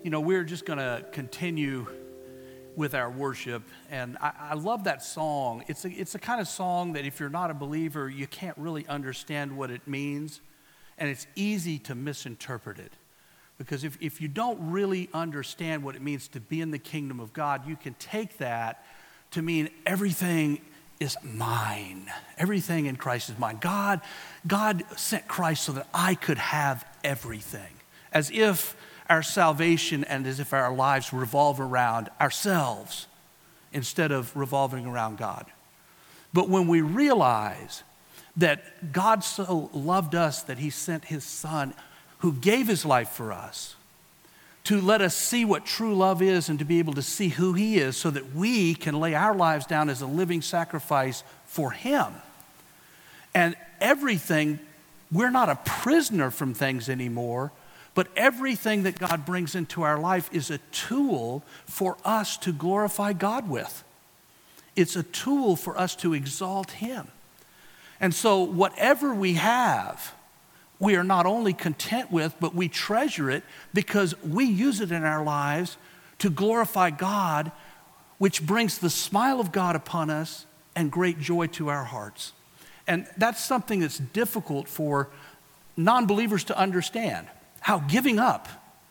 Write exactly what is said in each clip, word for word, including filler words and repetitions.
You know, we're just going to continue with our worship, and I, I love that song. It's a, it's a kind of song that if you're not a believer, you can't really understand what it means, and it's easy to misinterpret it. Because if, if you don't really understand what it means to be in the kingdom of God, you can take that to mean everything is mine. Everything in Christ is mine. God, God sent Christ so that I could have everything. As if our salvation and as if our lives revolve around ourselves instead of revolving around God. But when we realize that God so loved us that he sent his son who gave his life for us to let us see what true love is and to be able to see who he is so that we can lay our lives down as a living sacrifice for him. And everything, we're not a prisoner from things anymore, but everything that God brings into our life is a tool for us to glorify God with. It's a tool for us to exalt him. And so whatever we have, we are not only content with, but we treasure it because we use it in our lives to glorify God, which brings the smile of God upon us and great joy to our hearts. And that's something that's difficult for non-believers to understand, how giving up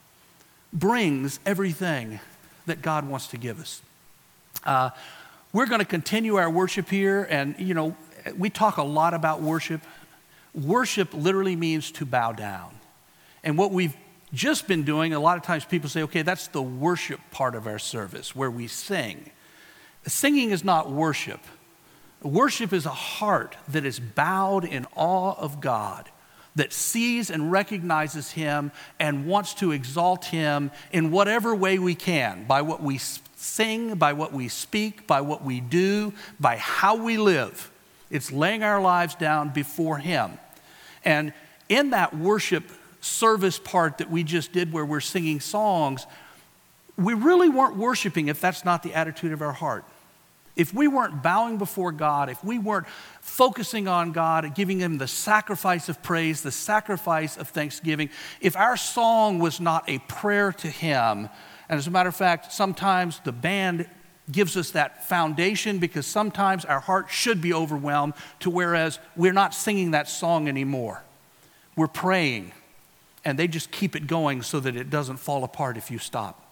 brings everything that God wants to give us. Uh, we're going to continue our worship here, and you know, we talk a lot about worship. Worship literally means to bow down. And what we've just been doing, a lot of times people say, okay, that's the worship part of our service where we sing. Singing is not worship. Worship is a heart that is bowed in awe of God, that sees and recognizes him and wants to exalt him in whatever way we can, by what we sing, by what we speak, by what we do, by how we live. It's laying our lives down before him. And in that worship service part that we just did where we're singing songs, we really weren't worshiping if that's not the attitude of our heart. If we weren't bowing before God, if we weren't focusing on God, giving him the sacrifice of praise, the sacrifice of thanksgiving, if our song was not a prayer to him, and as a matter of fact, sometimes the band gives us that foundation because sometimes our heart should be overwhelmed to whereas we're not singing that song anymore. We're praying, and they just keep it going so that it doesn't fall apart if you stop.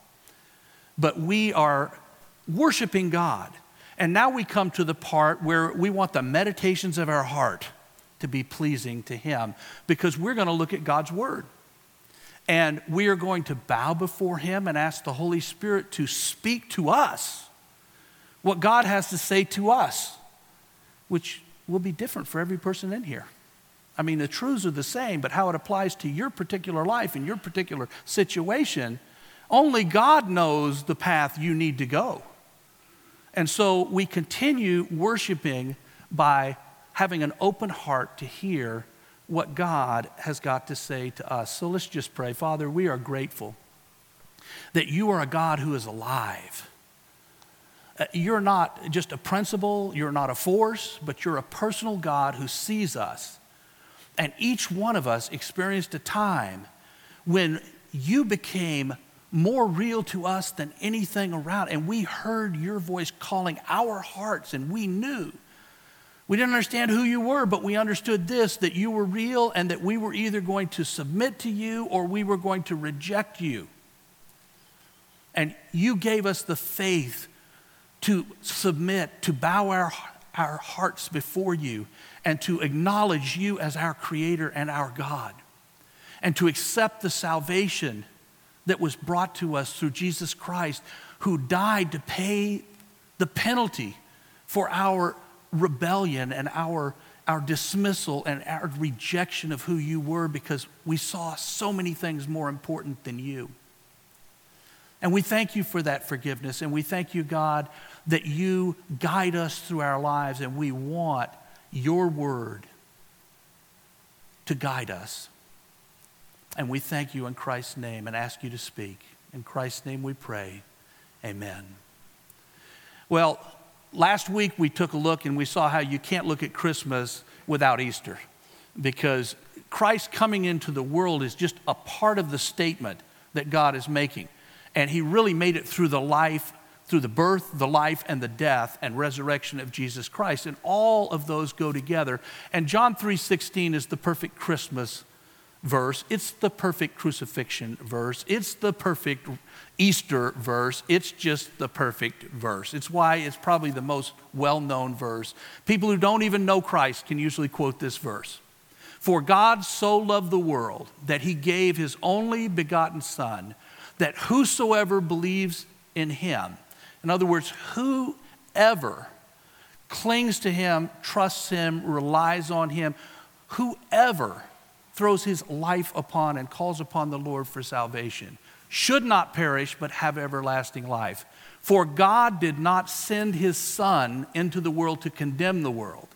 But we are worshiping God. And now we come to the part where we want the meditations of our heart to be pleasing to him because we're going to look at God's word. And we are going to bow before him and ask the Holy Spirit to speak to us what God has to say to us, which will be different for every person in here. I mean, the truths are the same, but how it applies to your particular life and your particular situation, only God knows the path you need to go. And so we continue worshiping by having an open heart to hear what God has got to say to us. So let's just pray. Father, we are grateful that you are a God who is alive. Uh, you're not just a principle, you're not a force, but you're a personal God who sees us. And each one of us experienced a time when you became more real to us than anything around. And we heard your voice calling our hearts, and we knew. We didn't understand who you were, but we understood this, that you were real and that we were either going to submit to you or we were going to reject you. And you gave us the faith to submit, to bow our, our hearts before you and to acknowledge you as our Creator and our God and to accept the salvation that was brought to us through Jesus Christ, who died to pay the penalty for our rebellion and our, our dismissal and our rejection of who you were because we saw so many things more important than you. And we thank you for that forgiveness, and we thank you, God, that you guide us through our lives, and we want your word to guide us. And we thank you in Christ's name and ask you to speak. In Christ's name we pray, amen. Well, last week we took a look and we saw how you can't look at Christmas without Easter because Christ coming into the world is just a part of the statement that God is making. And he really made it through the life, through the birth, the life, and the death and resurrection of Jesus Christ. And all of those go together. And John three sixteen is the perfect Christmas verse. It's the perfect crucifixion verse. It's the perfect Easter verse. It's just the perfect verse. It's why it's probably the most well-known verse. People who don't even know Christ can usually quote this verse. For God so loved the world that he gave his only begotten Son, that whosoever believes in him, in other words, whoever clings to him, trusts him, relies on him, whoever throws his life upon and calls upon the Lord for salvation, should not perish but have everlasting life. For God did not send his Son into the world to condemn the world,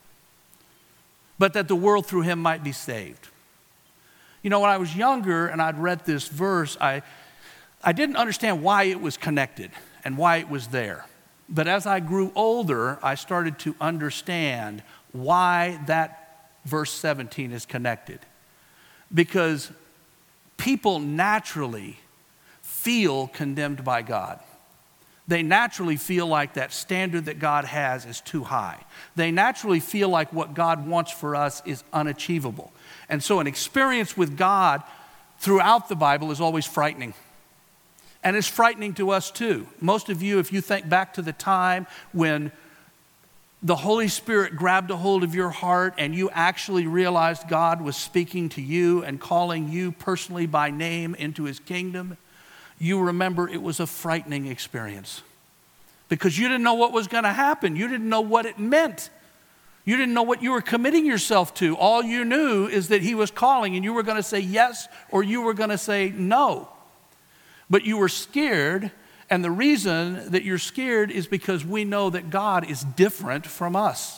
but that the world through him might be saved. You know, when I was younger and I'd read this verse, I, I didn't understand why it was connected and why it was there. But as I grew older, I started to understand why that verse seventeen is connected. Because people naturally feel condemned by God. They naturally feel like that standard that God has is too high. They naturally feel like what God wants for us is unachievable. And so an experience with God throughout the Bible is always frightening. And it's frightening to us too. Most of you, if you think back to the time when the Holy Spirit grabbed a hold of your heart and you actually realized God was speaking to you and calling you personally by name into his kingdom, you remember it was a frightening experience because you didn't know what was going to happen. You didn't know what it meant. You didn't know what you were committing yourself to. All you knew is that he was calling and you were going to say yes or you were going to say no. But you were scared. And the reason that you're scared is because we know that God is different from us.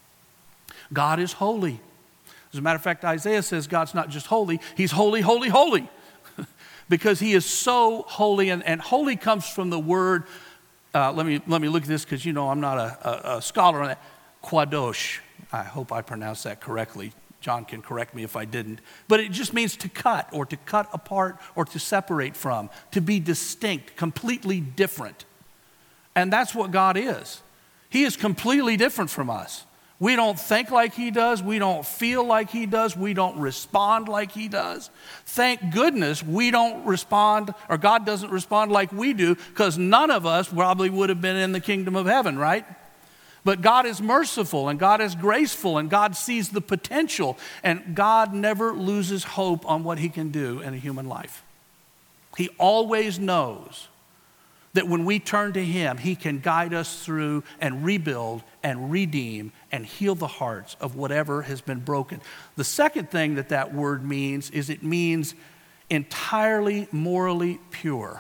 God is holy. As a matter of fact, Isaiah says God's not just holy, he's holy, holy, holy. Because he is so holy, and, and holy comes from the word, uh, let me let me look at this because you know I'm not a, a, a scholar on that, kadosh. I hope I pronounced that correctly. John can correct me if I didn't. But it just means to cut or to cut apart or to separate from, to be distinct, completely different. And that's what God is. He is completely different from us. We don't think like he does. We don't feel like he does. We don't respond like he does. Thank goodness we don't respond, or God doesn't respond like we do, because none of us probably would have been in the kingdom of heaven, right? But God is merciful and God is graceful and God sees the potential and God never loses hope on what he can do in a human life. He always knows that when we turn to him, he can guide us through and rebuild and redeem and heal the hearts of whatever has been broken. The second thing that that word means is it means entirely morally pure.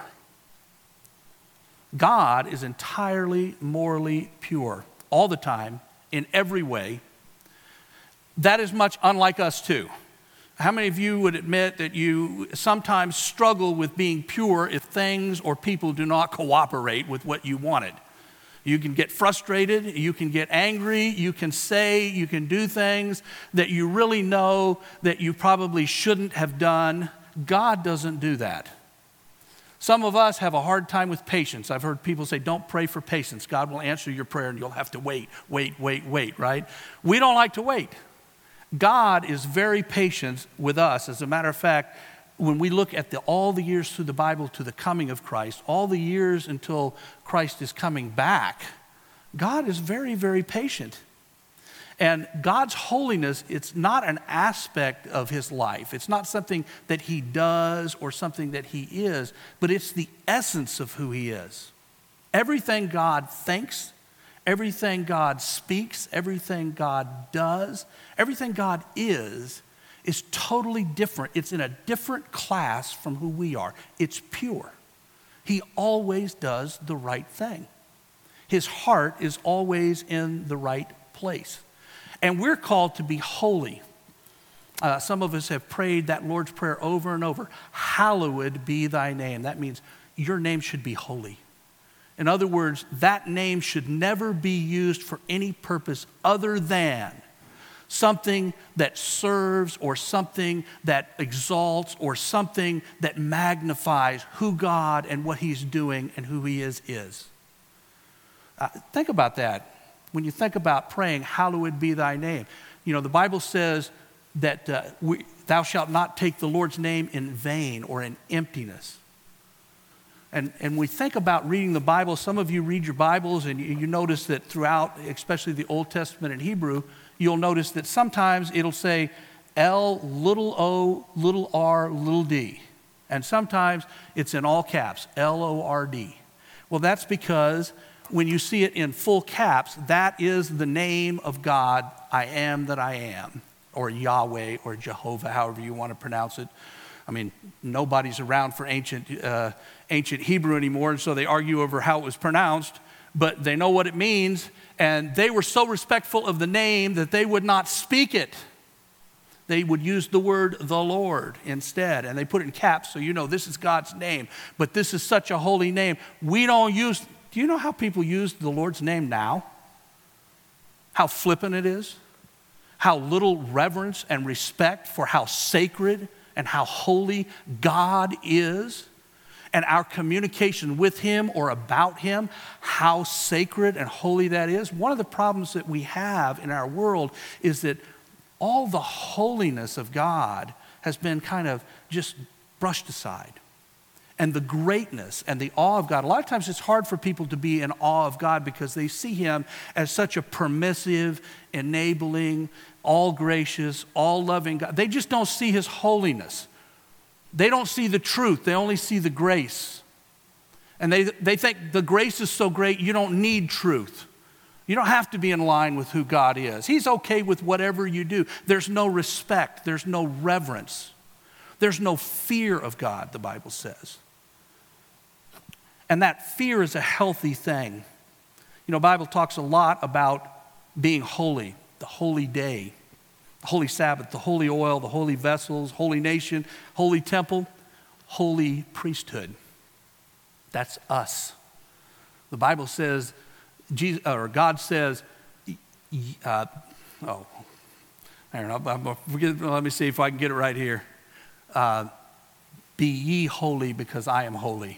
God is entirely morally pure. All the time, in every way. That is much unlike us too. How many of you would admit that you sometimes struggle with being pure if things or people do not cooperate with what you wanted? You can get frustrated, you can get angry, you can say, you can do things that you really know that you probably shouldn't have done. God doesn't do that. Some of us have a hard time with patience. I've heard people say, don't pray for patience. God will answer your prayer and you'll have to wait, wait, wait, wait, right? We don't like to wait. God is very patient with us. As a matter of fact, when we look at the, all the years through the Bible to the coming of Christ, all the years until Christ is coming back, God is very, very patient. And God's holiness, it's not an aspect of his life. It's not something that he does or something that he is, but it's the essence of who he is. Everything God thinks, everything God speaks, everything God does, everything God is, is totally different. It's in a different class from who we are. It's pure. He always does the right thing. His heart is always in the right place. And we're called to be holy. Uh, some of us have prayed that Lord's Prayer over and over. Hallowed be thy name. That means your name should be holy. In other words, that name should never be used for any purpose other than something that serves or something that exalts or something that magnifies who God and what he's doing and who he is is. Uh, think about that. When you think about praying, hallowed be thy name. You know, the Bible says that uh, we, thou shalt not take the Lord's name in vain or in emptiness. And, and we think about reading the Bible. Some of you read your Bibles and you, you notice that throughout, especially the Old Testament in Hebrew, you'll notice that sometimes it'll say L, little o, little r, little d. And sometimes it's in all caps, L O R D. Well, that's because when you see it in full caps, that is the name of God, I am that I am, or Yahweh, or Jehovah, however you want to pronounce it. I mean, nobody's around for ancient, uh, ancient Hebrew anymore, and so they argue over how it was pronounced, but they know what it means, and they were so respectful of the name that they would not speak it. They would use the word the Lord instead, and they put it in caps so you know this is God's name, but this is such a holy name. We don't use, do you know how people use the Lord's name now? How flippant it is? How little reverence and respect for how sacred and how holy God is, and our communication with him or about him, how sacred and holy that is. One of the problems that we have in our world is that all the holiness of God has been kind of just brushed aside. And the greatness and the awe of God. A lot of times it's hard for people to be in awe of God because they see him as such a permissive, enabling, all gracious, all loving God. They just don't see his holiness. They don't see the truth. They only see the grace. And they, they think the grace is so great you don't need truth. You don't have to be in line with who God is. He's okay with whatever you do. There's no respect. There's no reverence. There's no fear of God, the Bible says. And that fear is a healthy thing. You know, the Bible talks a lot about being holy, the holy day, the holy Sabbath, the holy oil, the holy vessels, holy nation, holy temple, holy priesthood. That's us. The Bible says, Jesus, or God says, uh, oh, I don't know, I'm, I'm, let me see if I can get it right here. Uh, be ye holy because I am holy.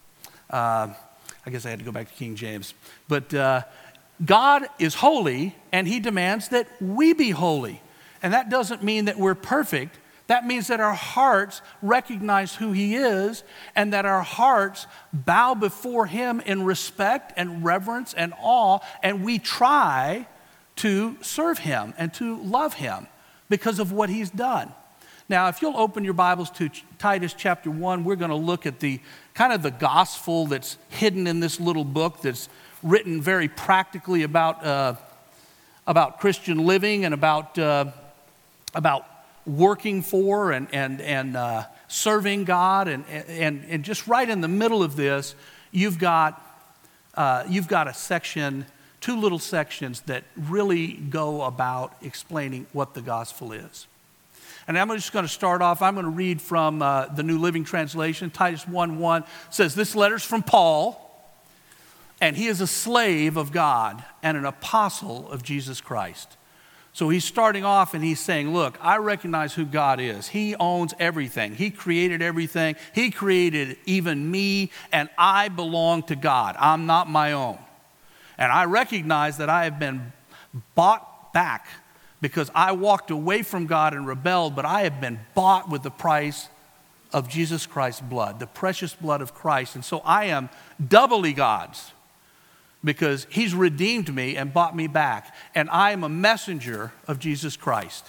Uh, I guess I had to go back to King James. But uh, God is holy, and he demands that we be holy. And that doesn't mean that we're perfect. That means that our hearts recognize who he is, and that our hearts bow before him in respect and reverence and awe, and we try to serve him and to love him because of what he's done. Now, if you'll open your Bibles to Titus chapter one, we're going to look at the kind of the gospel that's hidden in this little book that's written very practically about, uh, about Christian living and about, uh, about working for and, and, and uh, serving God. And, and, and just right in the middle of this, you've got, uh, you've got a section, two little sections that really go about explaining what the gospel is. And I'm just going to start off, I'm going to read from uh, the New Living Translation. Titus one one says, this letter's from Paul, and he is a slave of God and an apostle of Jesus Christ. So he's starting off and he's saying, look, I recognize who God is. He owns everything. He created everything. He created even me, and I belong to God. I'm not my own. And I recognize that I have been bought back because I walked away from God and rebelled, but I have been bought with the price of Jesus Christ's blood, the precious blood of Christ. And so I am doubly God's because he's redeemed me and bought me back. And I am a messenger of Jesus Christ.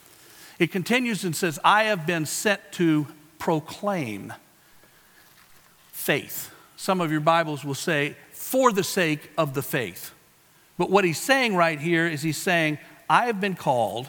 It continues and says, I have been sent to proclaim faith. Some of your Bibles will say, for the sake of the faith. But what he's saying right here is he's saying, I have been called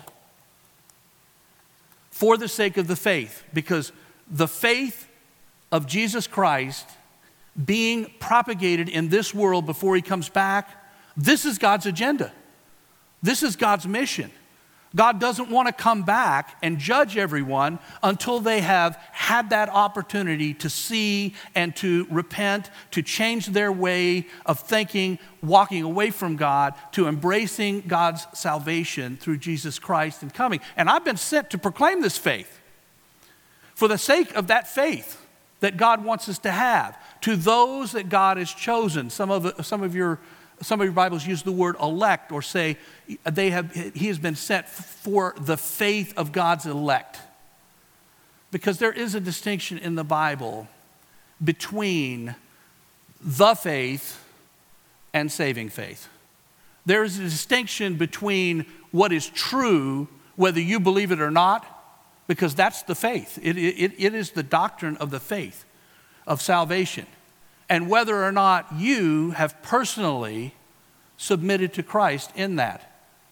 for the sake of the faith, because the faith of Jesus Christ being propagated in this world before he comes back, this is God's agenda. This is God's mission. God doesn't want to come back and judge everyone until they have had that opportunity to see and to repent, to change their way of thinking, walking away from God, to embracing God's salvation through Jesus Christ and coming. And I've been sent to proclaim this faith for the sake of that faith that God wants us to have to those that God has chosen. Some of, some of your Some of your Bibles use the word elect, or say they have, he has been sent for the faith of God's elect. Because there is a distinction in the Bible between the faith and saving faith. There is a distinction between what is true, whether you believe it or not, because that's the faith. It, it, it is the doctrine of the faith, of salvation. And whether or not you have personally submitted to Christ in that.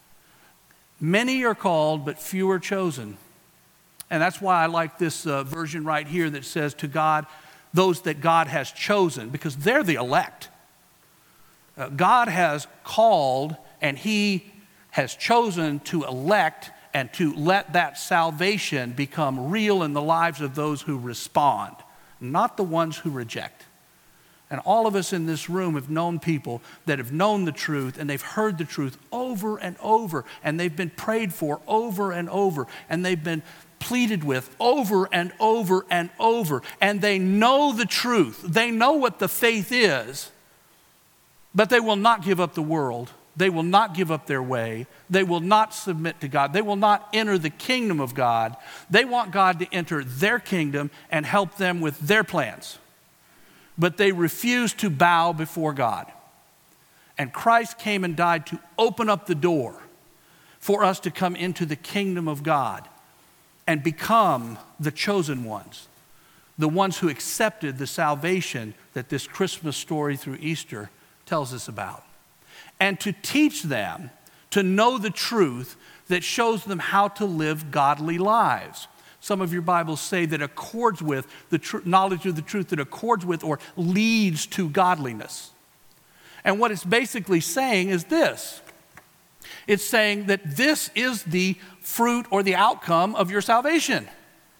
Many are called, but few are chosen. And that's why I like this uh, version right here that says, to God, those that God has chosen, because they're the elect. Uh, God has called, and he has chosen to elect and to let that salvation become real in the lives of those who respond, not the ones who reject. And all of us in this room have known people that have known the truth, and they've heard the truth over and over, and they've been prayed for over and over, and they've been pleaded with over and over and over, and they know the truth. They know what the faith is, but they will not give up the world. They will not give up their way. They will not submit to God. They will not enter the kingdom of God. They want God to enter their kingdom and help them with their plans. But they refuse to bow before God. And Christ came and died to open up the door for us to come into the kingdom of God and become the chosen ones, the ones who accepted the salvation that this Christmas story through Easter tells us about. And to teach them to know the truth that shows them how to live godly lives. Some of your Bibles say that accords with the tr- knowledge of the truth that accords with or leads to godliness. And what it's basically saying is this. It's saying that this is the fruit or the outcome of your salvation.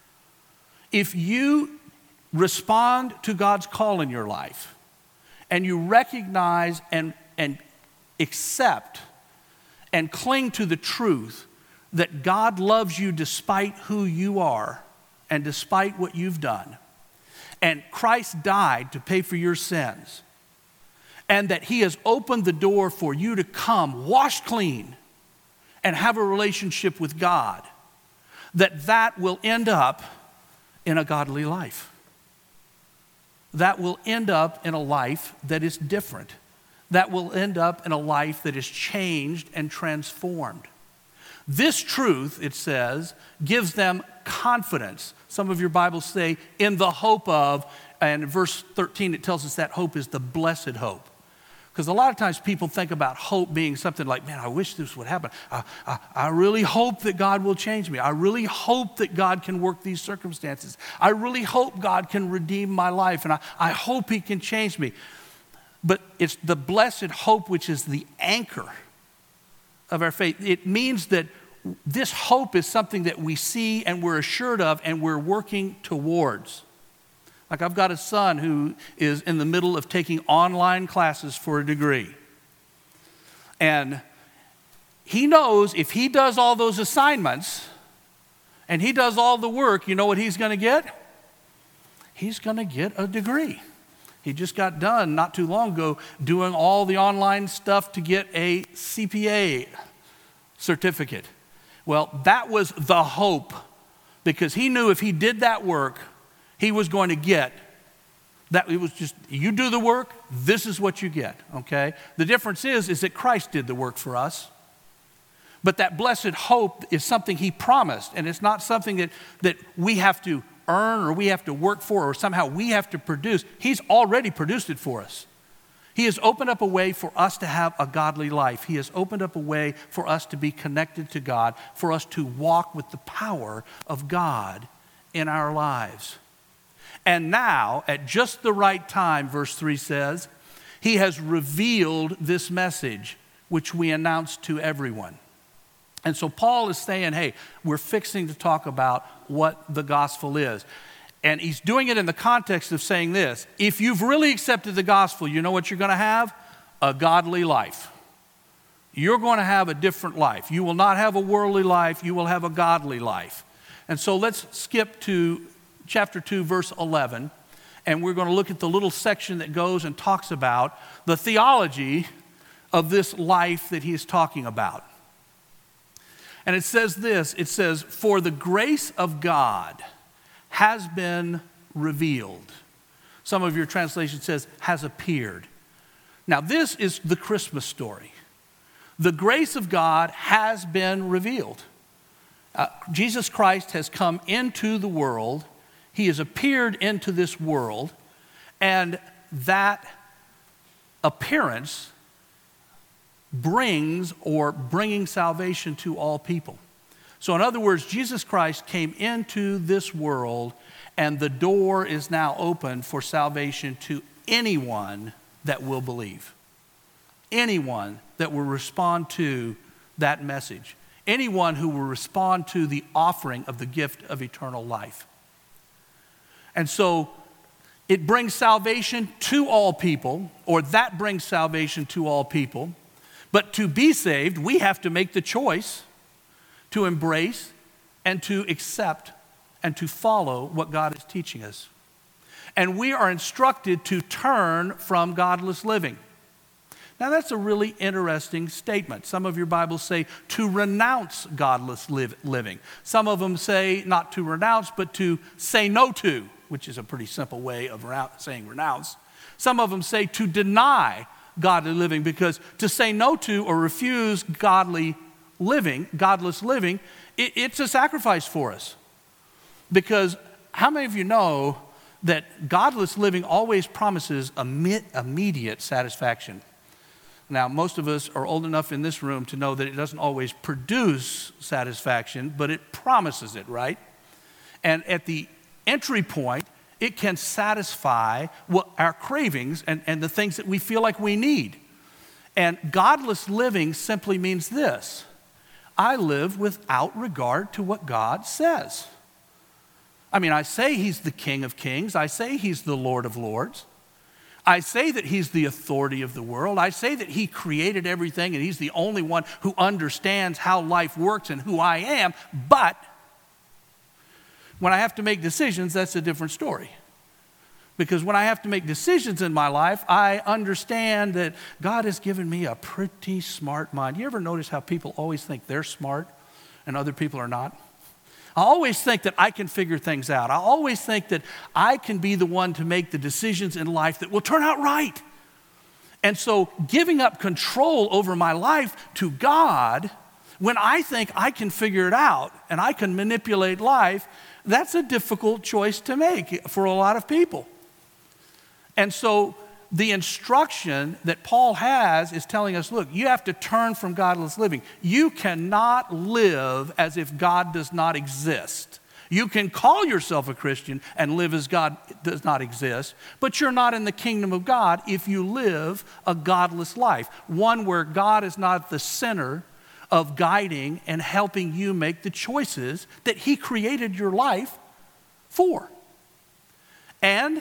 If you respond to God's call in your life and you recognize and, and accept and cling to the truth that God loves you despite who you are and despite what you've done, and Christ died to pay for your sins, and that he has opened the door for you to come washed clean and have a relationship with God, that that will end up in a godly life. That will end up in a life that is different. That will end up in a life that is changed and transformed. This truth, it says, gives them confidence. Some of your Bibles say, in the hope of, and in verse thirteen it tells us that hope is the blessed hope. Because a lot of times people think about hope being something like, man, I wish this would happen. I, I, I really hope that God will change me. I really hope that God can work these circumstances. I really hope God can redeem my life, and I, I hope he can change me. But it's the blessed hope which is the anchor of our faith. It means that this hope is something that we see and we're assured of and we're working towards. Like I've got a son who is in the middle of taking online classes for a degree. And he knows if he does all those assignments and he does all the work, you know what he's going to get? He's going to get a degree. He just got done not too long ago doing all the online stuff to get a C P A certificate. Well, that was the hope, because he knew if he did that work, he was going to get that. It was just, you do the work, this is what you get, okay? The difference is, is that Christ did the work for us. But that blessed hope is something he promised, and it's not something that, that we have to earn or we have to work for or somehow we have to produce. He's already produced it for us. He has opened up a way for us to have a godly life. He has opened up a way for us to be connected to God, for us to walk with the power of God in our lives. And now, at just the right time, verse three says, he has revealed this message, which we announce to everyone. And so Paul is saying, hey, we're fixing to talk about what the gospel is. And he's doing it in the context of saying this: if you've really accepted the gospel, you know what you're going to have? A godly life. You're going to have a different life. You will not have a worldly life. You will have a godly life. And so let's skip to chapter two, verse eleven. And we're going to look at the little section that goes and talks about the theology of this life that he is talking about. And it says this, it says, "For the grace of God has been revealed." Some of your translation says, has appeared. Now this is the Christmas story. The grace of God has been revealed. Uh, Jesus Christ has come into the world. He has appeared into this world. And that appearance brings or bringing salvation to all people. So in other words, Jesus Christ came into this world, and the door is now open for salvation to anyone that will believe. Anyone that will respond to that message. Anyone who will respond to the offering of the gift of eternal life. And so it brings salvation to all people, or that brings salvation to all people. But to be saved, we have to make the choice to embrace and to accept and to follow what God is teaching us. And we are instructed to turn from godless living. Now that's a really interesting statement. Some of your Bibles say to renounce godless live, living. Some of them say not to renounce, but to say no to, which is a pretty simple way of saying renounce. Some of them say to deny godly living, because to say no to or refuse godly living, godless living, it, it's a sacrifice for us. Because how many of you know that godless living always promises immediate satisfaction? Now, most of us are old enough in this room to know that it doesn't always produce satisfaction, but it promises it, right? And at the entry point, it can satisfy what our cravings and, and the things that we feel like we need. And godless living simply means this: I live without regard to what God says. I mean, I say he's the King of Kings. I say he's the Lord of Lords. I say that he's the authority of the world. I say that he created everything and he's the only one who understands how life works and who I am. But when I have to make decisions, that's a different story. Because when I have to make decisions in my life, I understand that God has given me a pretty smart mind. You ever notice how people always think they're smart and other people are not? I always think that I can figure things out. I always think that I can be the one to make the decisions in life that will turn out right. And so giving up control over my life to God, when I think I can figure it out and I can manipulate life, that's a difficult choice to make for a lot of people. And so the instruction that Paul has is telling us, look, you have to turn from godless living. You cannot live as if God does not exist. You can call yourself a Christian and live as God does not exist, but you're not in the kingdom of God if you live a godless life, one where God is not the center of guiding and helping you make the choices that he created your life for. And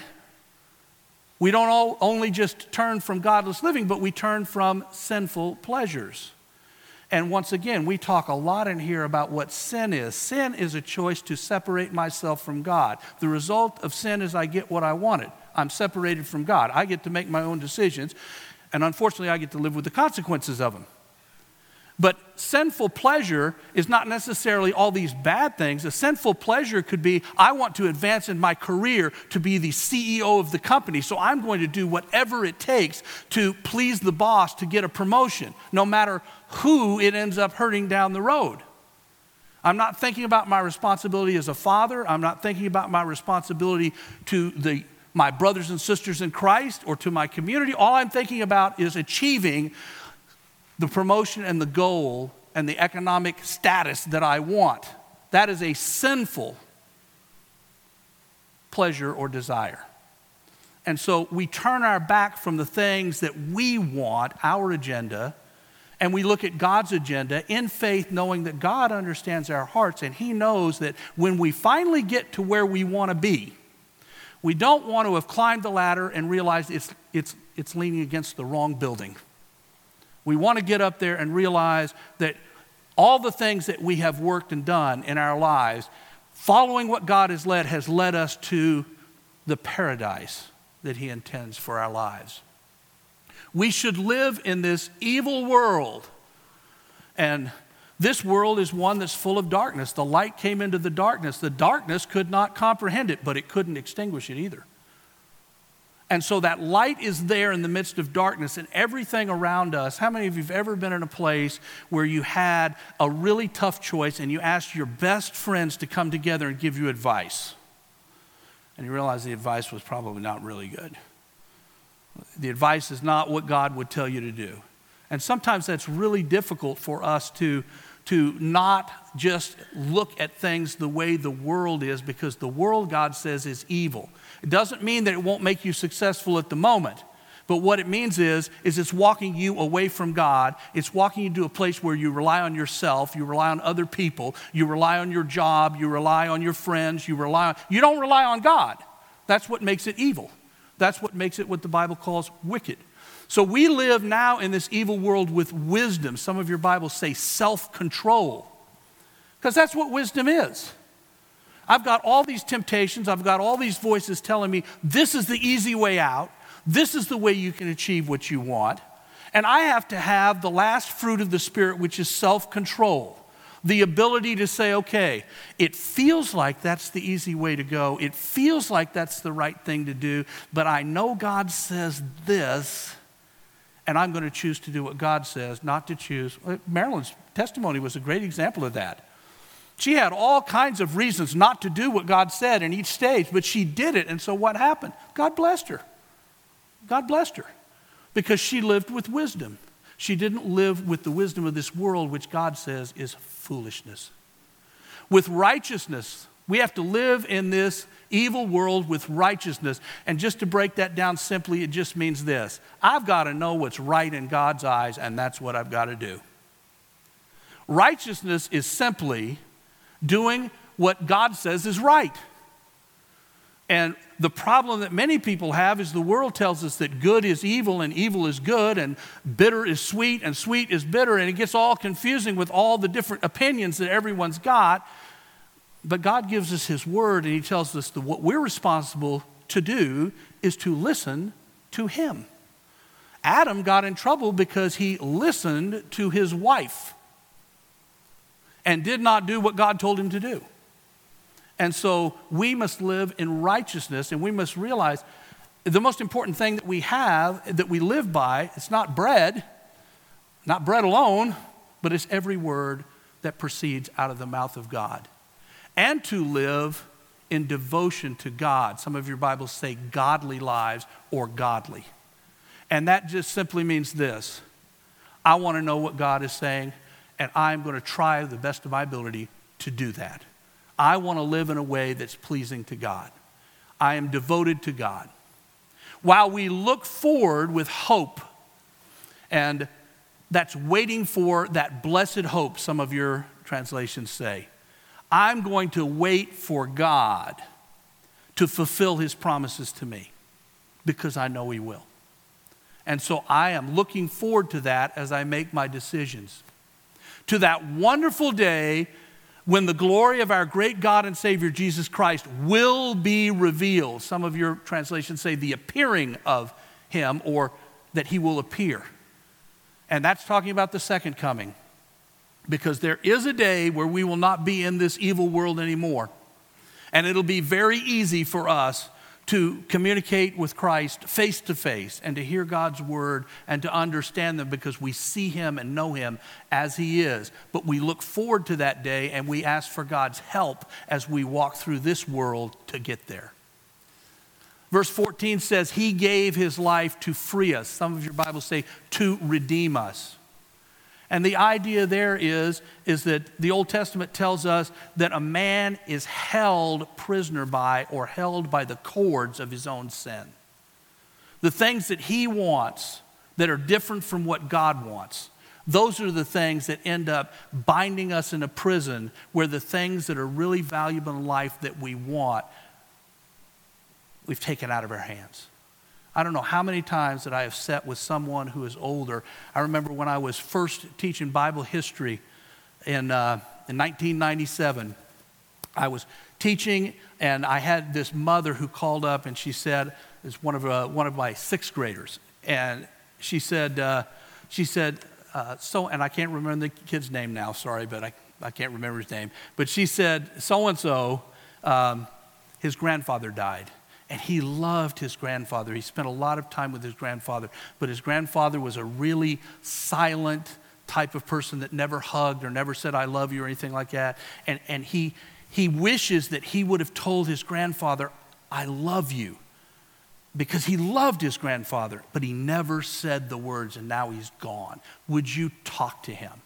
we don't all only just turn from godless living, but we turn from sinful pleasures. And once again, we talk a lot in here about what sin is. Sin is a choice to separate myself from God. The result of sin is I get what I wanted. I'm separated from God. I get to make my own decisions, and unfortunately, I get to live with the consequences of them. But sinful pleasure is not necessarily all these bad things. A sinful pleasure could be, I want to advance in my career to be the C E O of the company, so I'm going to do whatever it takes to please the boss to get a promotion, no matter who it ends up hurting down the road. I'm not thinking about my responsibility as a father. I'm not thinking about my responsibility to the my brothers and sisters in Christ or to my community. All I'm thinking about is achieving the promotion and the goal and the economic status that I want. That is a sinful pleasure or desire. And so we turn our back from the things that we want, our agenda, and we look at God's agenda in faith, knowing that God understands our hearts, and he knows that when we finally get to where we want to be, we don't want to have climbed the ladder and realized it's, it's, it's leaning against the wrong building. We want to get up there and realize that all the things that we have worked and done in our lives, following what God has led, has led us to the paradise that he intends for our lives. We should live in this evil world, and this world is one that's full of darkness. The light came into the darkness. The darkness could not comprehend it, but it couldn't extinguish it either. And so that light is there in the midst of darkness, and everything around us. How many of you have ever been in a place where you had a really tough choice and you asked your best friends to come together and give you advice? And you realize the advice was probably not really good. The advice is not what God would tell you to do. And sometimes that's really difficult for us to, to not just look at things the way the world is, because the world, God says, is evil. It doesn't mean that it won't make you successful at the moment. But what it means is, is it's walking you away from God. It's walking you to a place where you rely on yourself, you rely on other people, you rely on your job, you rely on your friends, you rely on, you don't rely on God. That's what makes it evil. That's what makes it what the Bible calls wicked. So we live now in this evil world with wisdom. Some of your Bibles say self-control, because that's what wisdom is. I've got all these temptations. I've got all these voices telling me this is the easy way out. This is the way you can achieve what you want. And I have to have the last fruit of the Spirit, which is self-control. The ability to say, okay, it feels like that's the easy way to go. It feels like that's the right thing to do. But I know God says this, and I'm going to choose to do what God says, not to choose. Marilyn's testimony was a great example of that. She had all kinds of reasons not to do what God said in each stage, but she did it. And so what happened? God blessed her. God blessed her because she lived with wisdom. She didn't live with the wisdom of this world, which God says is foolishness. With righteousness, we have to live in this evil world with righteousness. And just to break that down simply, it just means this. I've got to know what's right in God's eyes, and that's what I've got to do. Righteousness is simply doing what God says is right. And the problem that many people have is the world tells us that good is evil and evil is good and bitter is sweet and sweet is bitter, and it gets all confusing with all the different opinions that everyone's got. But God gives us his word, and he tells us that what we're responsible to do is to listen to him. Adam got in trouble because he listened to his wife and did not do what God told him to do. And so we must live in righteousness, and we must realize the most important thing that we have, that we live by, it's not bread, not bread alone, but it's every word that proceeds out of the mouth of God. And to live in devotion to God. Some of your Bibles say godly lives or godly. And that just simply means this. I want to know what God is saying, and I'm going to try the best of my ability to do that. I want to live in a way that's pleasing to God. I am devoted to God. While we look forward with hope, and that's waiting for that blessed hope, some of your translations say, I'm going to wait for God to fulfill his promises to me because I know he will. And so I am looking forward to that as I make my decisions. To that wonderful day when the glory of our great God and Savior Jesus Christ will be revealed. Some of your translations say the appearing of him, or that he will appear. And that's talking about the second coming. Because there is a day where we will not be in this evil world anymore. And it'll be very easy for us to communicate with Christ face to face and to hear God's word and to understand them because we see him and know him as he is. But we look forward to that day, and we ask for God's help as we walk through this world to get there. Verse fourteen says, he gave his life to free us. Some of your Bibles say to redeem us. And the idea there is, is that the Old Testament tells us that a man is held prisoner by or held by the cords of his own sin. The things that he wants that are different from what God wants. Those are the things that end up binding us in a prison where the things that are really valuable in life that we want, we've taken out of our hands. I don't know how many times that I have sat with someone who is older. I remember when I was first teaching Bible history in, uh, in nineteen ninety-seven, I was teaching and I had this mother who called up and she said, it's one of, uh, one of my sixth graders, and she said, uh, she said, uh, so, and I can't remember the kid's name now, sorry, but I, I can't remember his name, but she said, so-and-so, um, his grandfather died. And he loved his grandfather. He spent a lot of time with his grandfather. But his grandfather was a really silent type of person that never hugged or never said, I love you or anything like that. And, and he, he wishes that he would have told his grandfather, I love you. Because he loved his grandfather, but he never said the words, and now he's gone. Would you talk to him?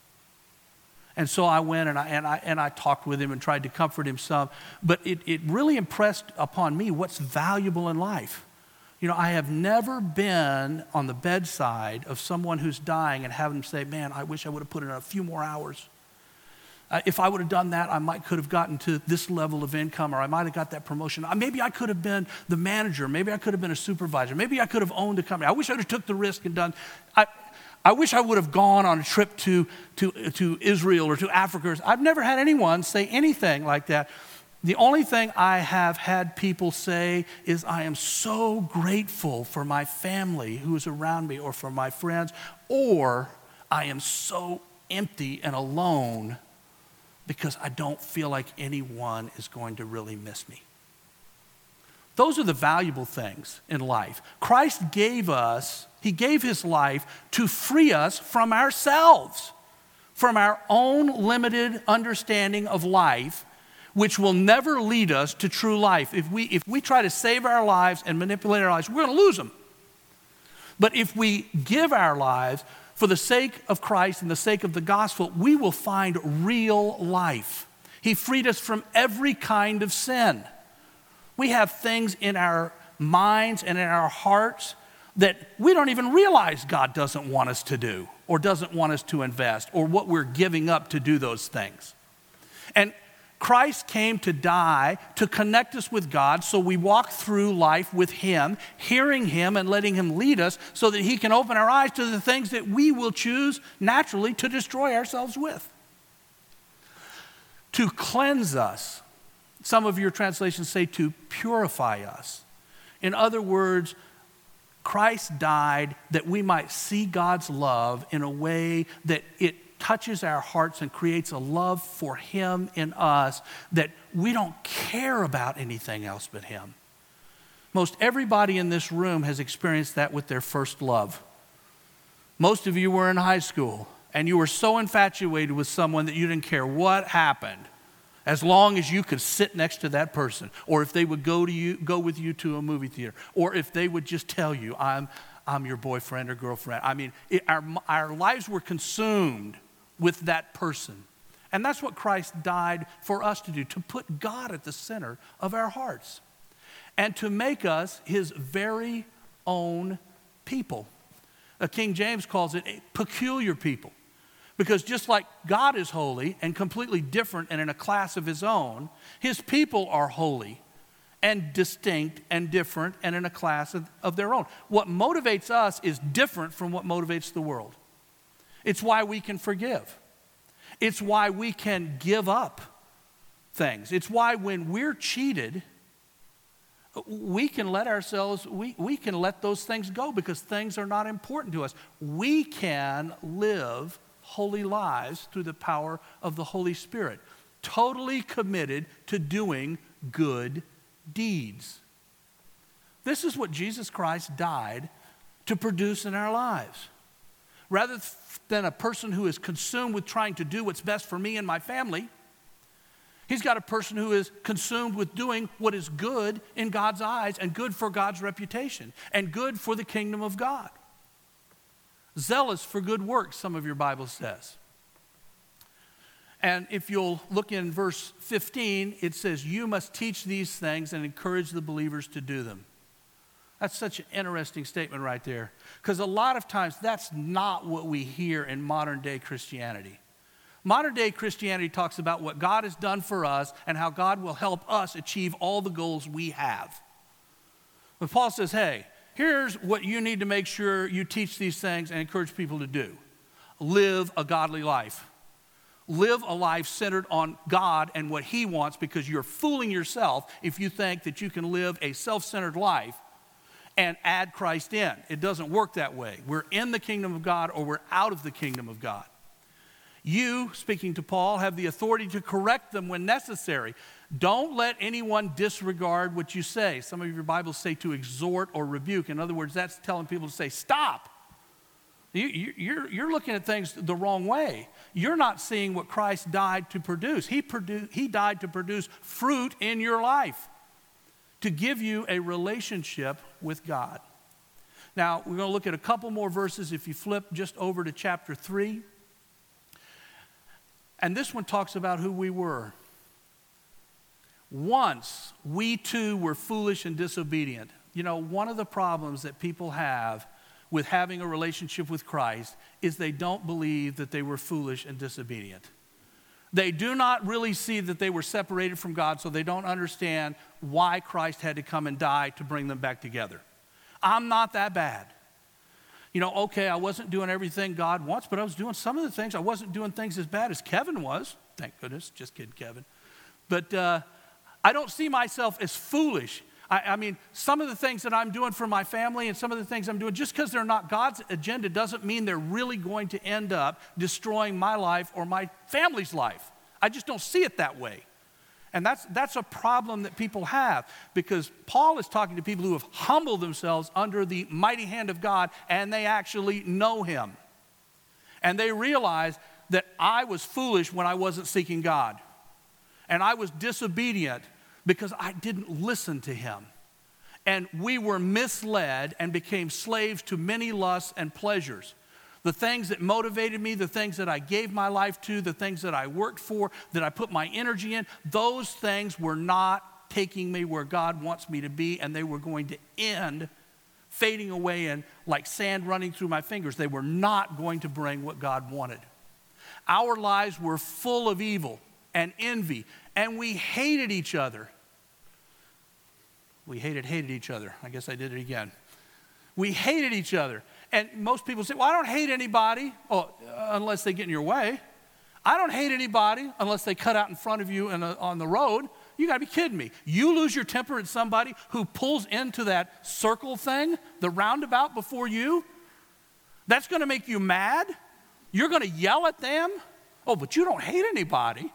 And so I went and I, and I, and I talked with him and tried to comfort him some. But it, it really impressed upon me what's valuable in life. You know, I have never been on the bedside of someone who's dying and have them say, man, I wish I would have put in a few more hours. Uh, if I would have done that, I might could have gotten to this level of income, or I might have got that promotion. Uh, maybe I could have been the manager. Maybe I could have been a supervisor. Maybe I could have owned a company. I wish I would have took the risk and done. I, I wish I would have gone on a trip to, to, to Israel or to Africa. I've never had anyone say anything like that. The only thing I have had people say is, I am so grateful for my family who is around me, or for my friends, or I am so empty and alone because I don't feel like anyone is going to really miss me. Those are the valuable things in life. Christ gave us, he gave his life to free us from ourselves, from our own limited understanding of life, which will never lead us to true life. If we, if we try to save our lives and manipulate our lives, we're going to lose them. But if we give our lives for the sake of Christ and the sake of the gospel, we will find real life. He freed us from every kind of sin. We have things in our minds and in our hearts that we don't even realize God doesn't want us to do, or doesn't want us to invest, or what we're giving up to do those things. And Christ came to die to connect us with God, so we walk through life with him, hearing him and letting him lead us, so that he can open our eyes to the things that we will choose naturally to destroy ourselves with. To cleanse us. Some of your translations say to purify us. In other words, Christ died that we might see God's love in a way that it touches our hearts and creates a love for him in us, that we don't care about anything else but him. Most everybody in this room has experienced that with their first love. Most of you were in high school and you were so infatuated with someone that you didn't care what happened, as long as you could sit next to that person, or if they would go to you, go with you to a movie theater, or if they would just tell you, I'm, I'm your boyfriend or girlfriend. I mean, it, our, our lives were consumed with that person. And that's what Christ died for us to do, to put God at the center of our hearts and to make us his very own people. Uh, King James calls it a peculiar people, because just like God is holy and completely different and in a class of his own, his people are holy and distinct and different and in a class of, of their own. What motivates us is different from what motivates the world. It's why we can forgive. It's why we can give up things. It's why when we're cheated, we can let ourselves, we, we can let those things go, because things are not important to us. We can live holy lives through the power of the Holy Spirit, totally committed to doing good deeds. This is what Jesus Christ died to produce in our lives. Rather than a person who is consumed with trying to do what's best for me and my family, he's got a person who is consumed with doing what is good in God's eyes and good for God's reputation and good for the kingdom of God. Zealous for good works, some of your Bible says. And if you'll look in verse fifteen, it says, you must teach these things and encourage the believers to do them. That's such an interesting statement right there. Because a lot of times that's not what we hear in modern day Christianity. Modern day Christianity talks about what God has done for us and how God will help us achieve all the goals we have. But Paul says, hey, here's what you need to make sure you teach these things and encourage people to do. Live a godly life. Live a life centered on God and what He wants, because you're fooling yourself if you think that you can live a self-centered life and add Christ in. It doesn't work that way. We're in the kingdom of God or we're out of the kingdom of God. You, speaking to Paul, have the authority to correct them when necessary. Don't let anyone disregard what you say. Some of your Bibles say to exhort or rebuke. In other words, that's telling people to say, stop. You, you, you're, you're looking at things the wrong way. You're not seeing what Christ died to produce. He, produ- he died to produce fruit in your life, to give you a relationship with God. Now, we're going to look at a couple more verses. If you flip just over to chapter three. And this one talks about who we were. Once we too were foolish and disobedient. You know, one of the problems that people have with having a relationship with Christ is they don't believe that they were foolish and disobedient. They do not really see that they were separated from God, so they don't understand why Christ had to come and die to bring them back together. I'm not that bad. You know, okay, I wasn't doing everything God wants, but I was doing some of the things. I wasn't doing things as bad as Kevin was. Thank goodness. Just kidding, Kevin. But uh, I don't see myself as foolish. I, I mean, some of the things that I'm doing for my family and some of the things I'm doing, just because they're not God's agenda doesn't mean they're really going to end up destroying my life or my family's life. I just don't see it that way. And that's, that's a problem that people have, because Paul is talking to people who have humbled themselves under the mighty hand of God, and they actually know Him. And they realize that I was foolish when I wasn't seeking God. And I was disobedient because I didn't listen to Him. And we were misled and became slaves to many lusts and pleasures. The things that motivated me, the things that I gave my life to, the things that I worked for, that I put my energy in, those things were not taking me where God wants me to be, and they were going to end fading away and like sand running through my fingers. They were not going to bring what God wanted. Our lives were full of evil and envy, and we hated each other. We hated, hated each other. I guess I did it again. We hated each other. And most people say, well, I don't hate anybody, oh, unless they get in your way. I don't hate anybody unless they cut out in front of you in a, on the road. You got to be kidding me. You lose your temper at somebody who pulls into that circle thing, the roundabout before you? That's going to make you mad? You're going to yell at them? Oh, but you don't hate anybody.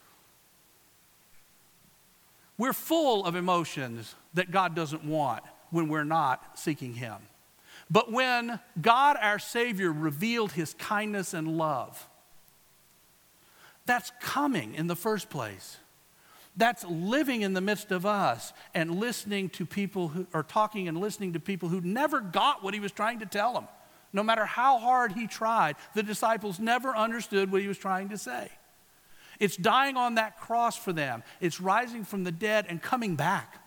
We're full of emotions that God doesn't want when we're not seeking Him. But when God, our Savior, revealed His kindness and love, that's coming in the first place. That's living in the midst of us and listening to people who are talking and listening to people who never got what He was trying to tell them. No matter how hard He tried, the disciples never understood what He was trying to say. It's dying on that cross for them. It's rising from the dead and coming back.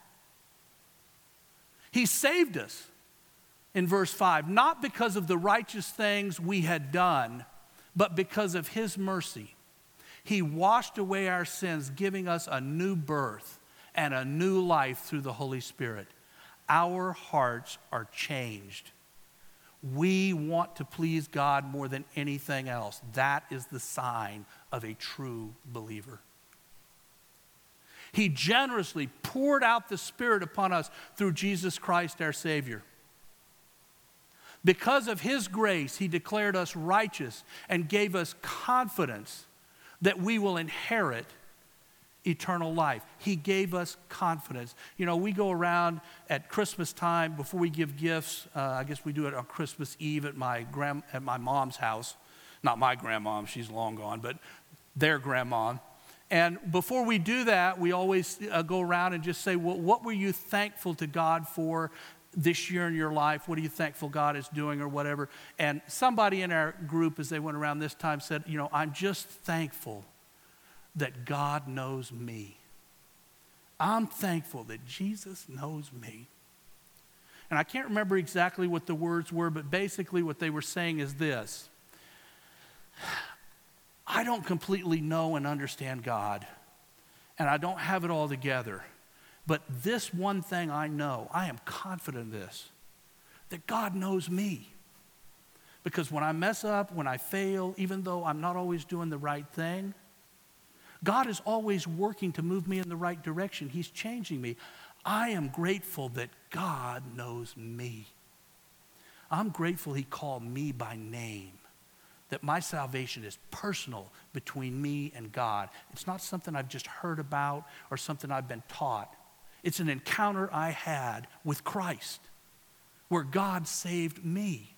He saved us. In verse five, not because of the righteous things we had done, but because of His mercy. He washed away our sins, giving us a new birth and a new life through the Holy Spirit. Our hearts are changed. We want to please God more than anything else. That is the sign of a true believer. He generously poured out the Spirit upon us through Jesus Christ our Savior. Because of His grace, He declared us righteous and gave us confidence that we will inherit eternal life. He gave us confidence. You know, we go around at Christmas time, before we give gifts, uh, I guess we do it on Christmas Eve at my grand, at my mom's house. Not my grandmom, she's long gone, but their grandma. And before we do that, we always uh, go around and just say, well, what were you thankful to God for this year in your life? What are you thankful God is doing or whatever? And somebody in our group, as they went around this time, said, you know, I'm just thankful that God knows me. I'm thankful that Jesus knows me. And I can't remember exactly what the words were, but basically what they were saying is this: I don't completely know and understand God, and I don't have it all together. But this one thing I know, I am confident in this, that God knows me. Because when I mess up, when I fail, even though I'm not always doing the right thing, God is always working to move me in the right direction. He's changing me. I am grateful that God knows me. I'm grateful He called me by name, that my salvation is personal between me and God. It's not something I've just heard about or something I've been taught. It's an encounter I had with Christ, where God saved me.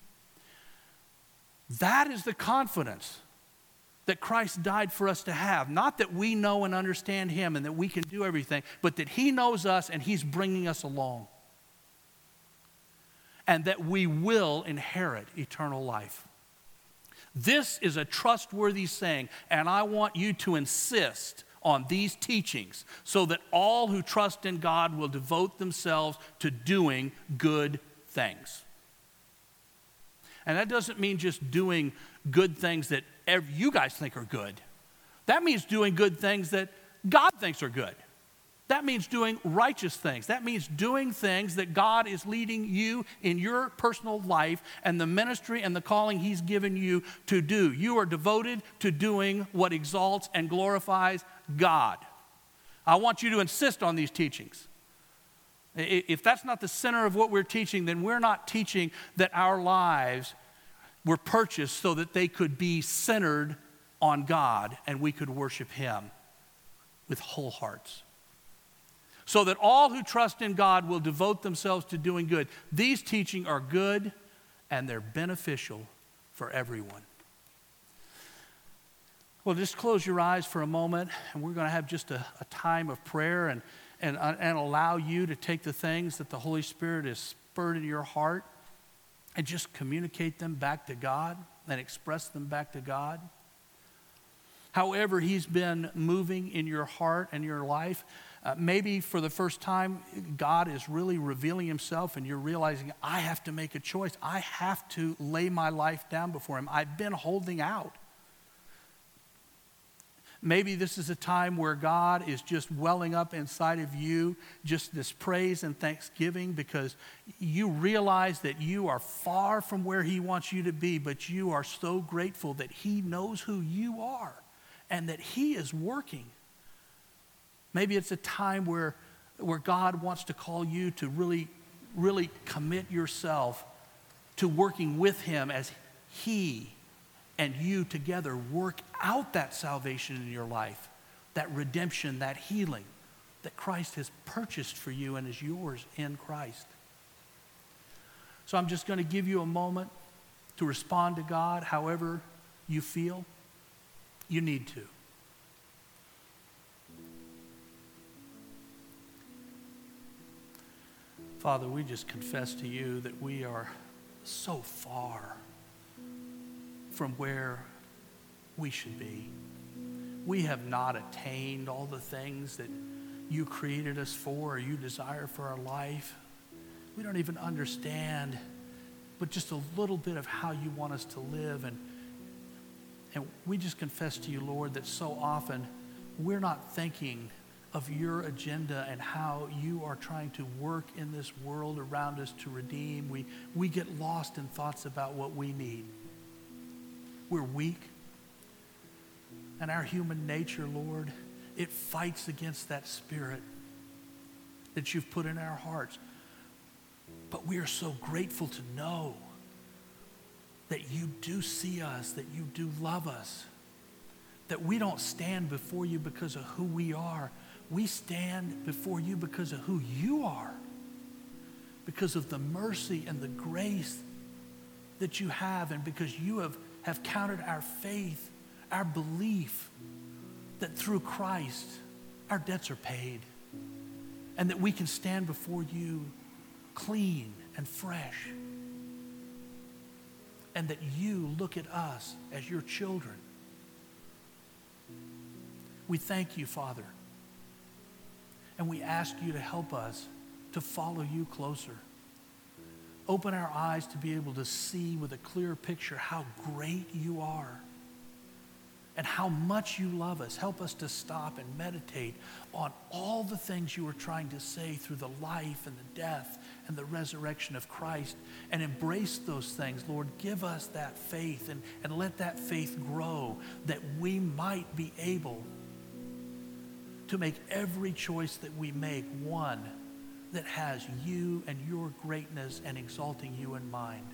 That is the confidence that Christ died for us to have. Not that we know and understand Him and that we can do everything, but that He knows us and He's bringing us along. And that we will inherit eternal life. This is a trustworthy saying, and I want you to insist on these teachings so that all who trust in God will devote themselves to doing good things. And that doesn't mean just doing good things that every, you guys think are good. That means doing good things that God thinks are good. That means doing righteous things. That means doing things that God is leading you in your personal life and the ministry and the calling He's given you to do. You are devoted to doing what exalts and glorifies God. I want you to insist on these teachings. If that's not the center of what we're teaching, then we're not teaching that our lives were purchased so that they could be centered on God and we could worship Him with whole hearts. So that all who trust in God will devote themselves to doing good. These teachings are good and they're beneficial for everyone. Well, just close your eyes for a moment, and we're going to have just a, a time of prayer and, and, uh, and allow you to take the things that the Holy Spirit has spurred in your heart and just communicate them back to God and express them back to God. However He's been moving in your heart and your life, uh, maybe for the first time, God is really revealing Himself and you're realizing, I have to make a choice. I have to lay my life down before Him. I've been holding out. Maybe this is a time where God is just welling up inside of you, just this praise and thanksgiving, because you realize that you are far from where He wants you to be, but you are so grateful that He knows who you are and that He is working. Maybe it's a time where, where God wants to call you to really, really commit yourself to working with Him as He and you together work out that salvation in your life, that redemption, that healing that Christ has purchased for you and is yours in Christ. So I'm just going to give you a moment to respond to God however you feel. You need to. Father, we just confess to you that we are so far from where we should be. We have not attained all the things that you created us for or you desire for our life. We don't even understand, but just a little bit of how you want us to live. And, and we just confess to you, Lord, that so often we're not thinking of your agenda and how you are trying to work in this world around us to redeem. We, we get lost in thoughts about what we need. We're weak. And our human nature, Lord, it fights against that spirit that you've put in our hearts. But we are so grateful to know that you do see us, that you do love us, that we don't stand before you because of who we are. We stand before you because of who you are, because of the mercy and the grace that you have, and because you have have counted our faith, our belief that through Christ our debts are paid and that we can stand before you clean and fresh, and that you look at us as your children. We thank you, Father, and we ask you to help us to follow you closer, Open our eyes to be able to see with a clear picture how great you are and how much you love us. Help us to stop and meditate on all the things you were trying to say through the life and the death and the resurrection of Christ, and embrace those things. Lord, give us that faith, and, and let that faith grow, that we might be able to make every choice that we make one that has you and your greatness and exalting you in mind.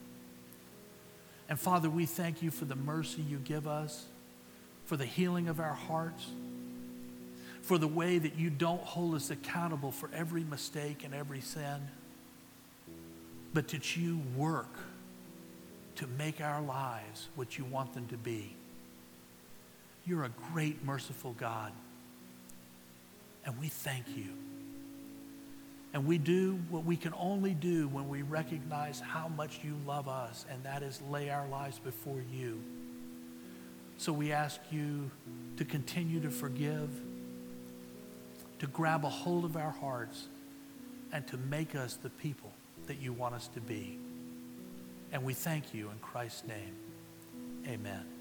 And Father, we thank you for the mercy you give us, for the healing of our hearts, for the way that you don't hold us accountable for every mistake and every sin, but that you work to make our lives what you want them to be. You're a great, merciful God, and we thank you. And we do what we can only do when we recognize how much you love us, and that is lay our lives before you. So we ask you to continue to forgive, to grab a hold of our hearts, and to make us the people that you want us to be. And we thank you in Christ's name. Amen.